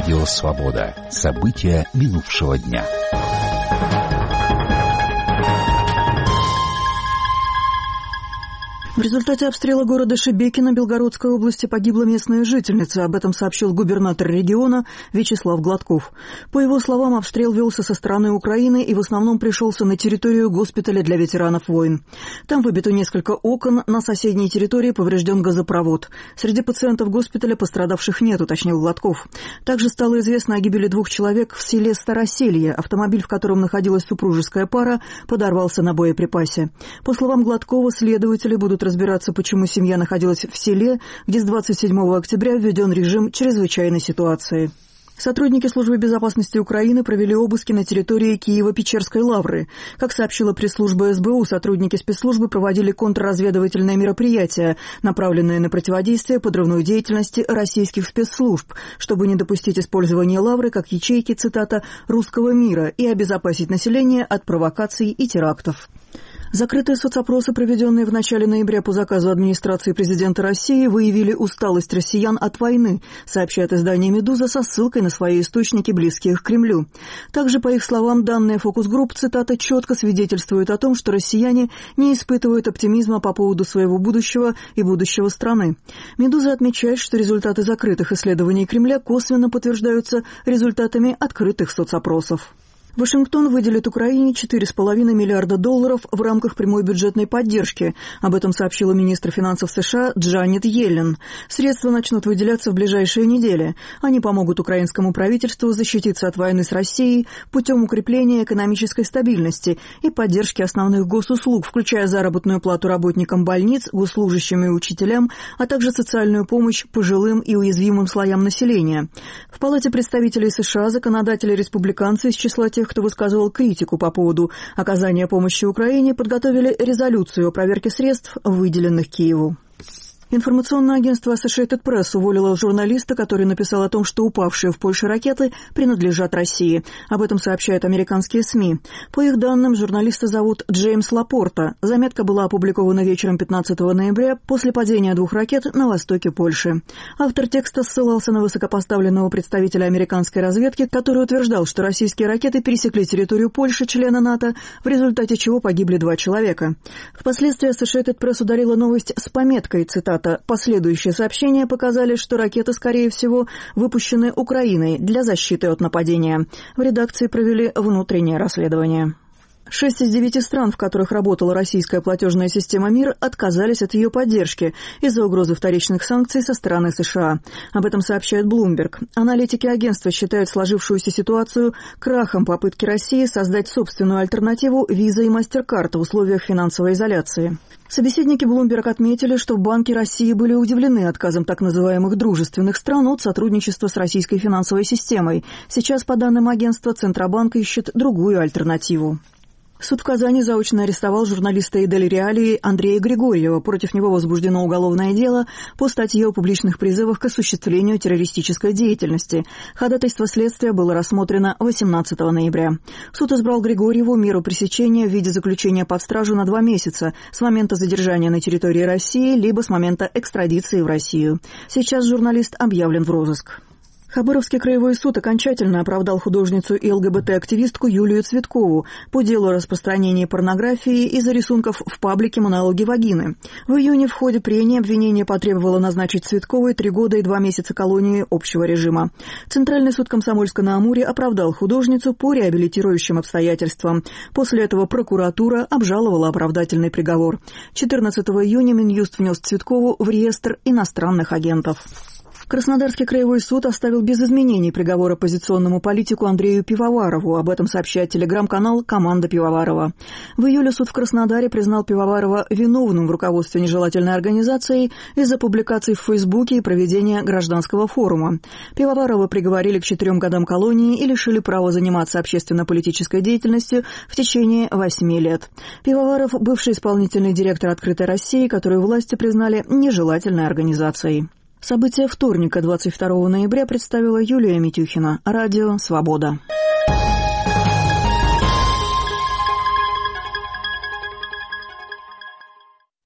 Радио «Свобода». События минувшего дня. В результате обстрела города Шебекино Белгородской области погибла местная жительница. Об этом сообщил губернатор региона Вячеслав Гладков. По его словам, обстрел велся со стороны Украины и в основном пришелся на территорию госпиталя для ветеранов войн. Там выбито несколько окон, на соседней территории поврежден газопровод. Среди пациентов госпиталя пострадавших нет, уточнил Гладков. Также стало известно о гибели 2 человек в селе Староселье. Автомобиль, в котором находилась супружеская пара, подорвался на боеприпасе. По словам Гладкова, следователи будут разбираться, почему семья находилась в селе, где с 27 октября введен режим чрезвычайной ситуации. Сотрудники Службы безопасности Украины провели обыски на территории Киево-Печерской лавры. Как сообщила пресс-служба СБУ, сотрудники спецслужбы проводили контрразведывательные мероприятия, направленные на противодействие подрывной деятельности российских спецслужб, чтобы не допустить использования лавры как ячейки, цитата, «русского мира» и обезопасить население от провокаций и терактов. Закрытые соцопросы, проведенные в начале ноября по заказу администрации президента России, выявили усталость россиян от войны, сообщает издание «Медуза» со ссылкой на свои источники, близкие к Кремлю. Также, по их словам, данные фокус-групп, цитата, четко свидетельствуют о том, что россияне не испытывают оптимизма по поводу своего будущего и будущего страны. «Медуза» отмечает, что результаты закрытых исследований Кремля косвенно подтверждаются результатами открытых соцопросов. Вашингтон выделит Украине $4,5 миллиарда в рамках прямой бюджетной поддержки. Об этом сообщила министр финансов США Джанет Йеллен. Средства начнут выделяться в ближайшие недели. Они помогут украинскому правительству защититься от войны с Россией путем укрепления экономической стабильности и поддержки основных госуслуг, включая заработную плату работникам больниц, госслужащим и учителям, а также социальную помощь пожилым и уязвимым слоям населения. В Палате представителей США законодатели-республиканцы из числа тех, кто высказывал критику по поводу оказания помощи Украине, подготовили резолюцию о проверке средств, выделенных Киеву. Информационное агентство Associated Press уволило журналиста, который написал о том, что упавшие в Польше ракеты принадлежат России. Об этом сообщают американские СМИ. По их данным, журналиста зовут Джеймс Лапорта. Заметка была опубликована вечером 15 ноября после падения 2 ракет на востоке Польши. Автор текста ссылался на высокопоставленного представителя американской разведки, который утверждал, что российские ракеты пересекли территорию Польши, члена НАТО, в результате чего погибли 2 человека. Впоследствии Associated Press ударила новость с пометкой, цитата, «Последующие сообщения показали, что ракеты, скорее всего, выпущены Украиной для защиты от нападения». В редакции провели внутреннее расследование. 6 из 9 стран, в которых работала российская платежная система МИР, отказались от ее поддержки из-за угрозы вторичных санкций со стороны США. Об этом сообщает Bloomberg. Аналитики агентства считают сложившуюся ситуацию крахом попытки России создать собственную альтернативу Visa и MasterCard в условиях финансовой изоляции. Собеседники Bloomberg отметили, что банки России были удивлены отказом так называемых дружественных стран от сотрудничества с российской финансовой системой. Сейчас, по данным агентства, Центробанк ищет другую альтернативу. Суд в Казани заочно арестовал журналиста «Эдель Реалии» Андрея Григорьева. Против него возбуждено уголовное дело по статье о публичных призывах к осуществлению террористической деятельности. Ходатайство следствия было рассмотрено 18 ноября. Суд избрал Григорьеву меру пресечения в виде заключения под стражу на 2 месяца с момента задержания на территории России либо с момента экстрадиции в Россию. Сейчас журналист объявлен в розыск. Хабаровский краевой суд окончательно оправдал художницу и ЛГБТ-активистку Юлию Цветкову по делу о распространении порнографии из-за рисунков в паблике «Монологи вагины». В июне в ходе прения обвинение потребовало назначить Цветковой 3 года и 2 месяца колонии общего режима. Центральный суд Комсомольска-на-Амуре оправдал художницу по реабилитирующим обстоятельствам. После этого прокуратура обжаловала оправдательный приговор. 14 июня Минюст внес Цветкову в реестр иностранных агентов. Краснодарский краевой суд оставил без изменений приговор оппозиционному политику Андрею Пивоварову. Об этом сообщает телеграм-канал «Команда Пивоварова». В июле суд в Краснодаре признал Пивоварова виновным в руководстве нежелательной организацией из-за публикаций в Фейсбуке и проведения гражданского форума. Пивоварова приговорили к 4 годам колонии и лишили права заниматься общественно-политической деятельностью в течение 8 лет. Пивоваров – бывший исполнительный директор «Открытой России», которую власти признали нежелательной организацией. События вторника, 22 ноября, представила Юлия Митюхина. Радио «Свобода».